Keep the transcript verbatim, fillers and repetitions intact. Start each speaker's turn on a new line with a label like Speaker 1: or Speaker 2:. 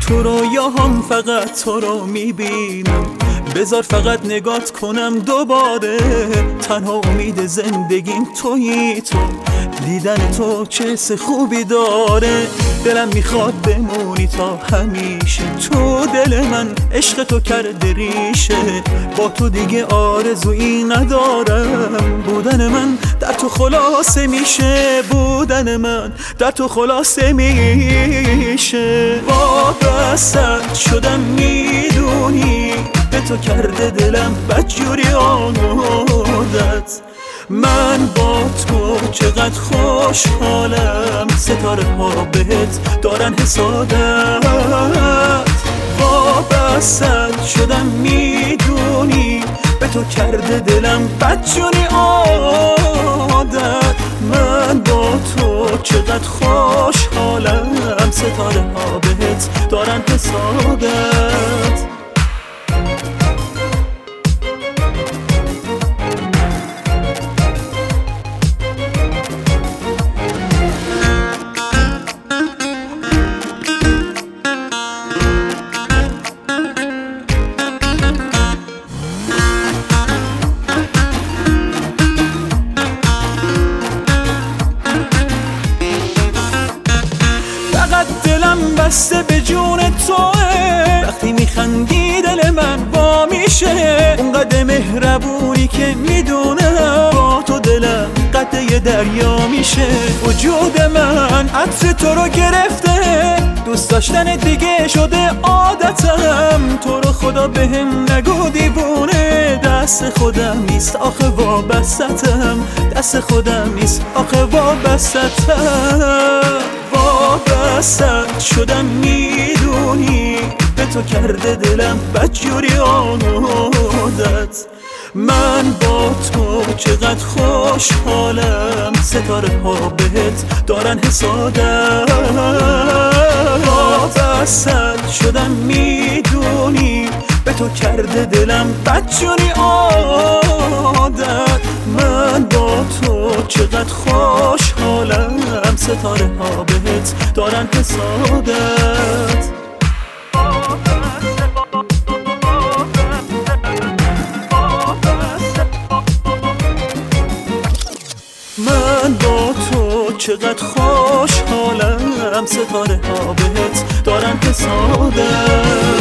Speaker 1: تو رویاهام فقط تو رو میبینم، بذار فقط نگات کنم دوباره. تنها امید زندگیم تویی تو، دیدن تو چه حس خوبی داره. دلم میخواد بمونی تا همیشه، تو دل من عشق تو کرده ریشه. با تو دیگه آرزویی ندارم، بودن من در تو خلاصه میشه، بودن من در تو خلاصه میشه. وابسته شدم میدونی، به تو کرده دلم بدجوری آمودت. من با تو چقدر خوشحالم، ستاره ها بهت دارن حسادت. وابسته شدم میدونی، به تو کرده دلم بدجوری عادت. من با تو چقدر خوشحالم، ستاره ها بهت دارن حسادت. دلم بسته به جون توه، وقتی میخندی دل من وا میشه. اونقدر مهربونی که میدونم، با تو دلم قطعه دریا میشه. وجود من عطر تو رو گرفته، دوست داشتن دیگه شده عادتم. تو رو خدا بهم نگو دیوونه، دست خودم نیست آخه وابستم، دست خودم نیست آخه وابستم. وابسته شدم میدونی، به تو کرده دلم بدجوری آمودت. من با تو چقدر خوشحالم، ستاره ها بهت دارن حسادت. وابسته شدم میدونی، به تو کرده دلم بدجوری عادت. من با تو چقدر خوشحالم، ستاره ها بهت دارن حسادت. من با تو چقدر خوشحالم، ستاره ها بهت دارن حسادت.